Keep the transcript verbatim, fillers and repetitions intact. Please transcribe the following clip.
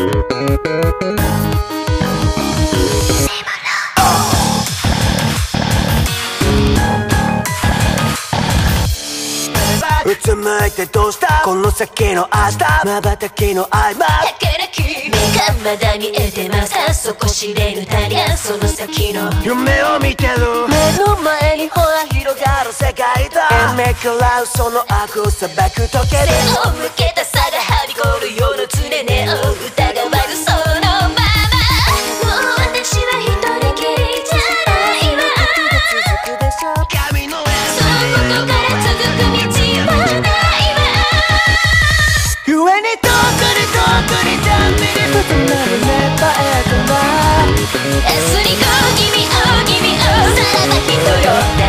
うつむいてどうしたこの先の明日瞬きの合間儚き目がまだ見えてます底知れぬダリアその先の夢を見てる目の前にほら広がる世界だめくらうその悪を裁く時計背を向けた差がはびこるような常ねを疑わずそのままもう私は一人きりじゃないわ神のそこから続く道はないわ故に遠くに遠くにダメにぶつめるネバーエンドな S に Go Give me all Give me all さらば人よ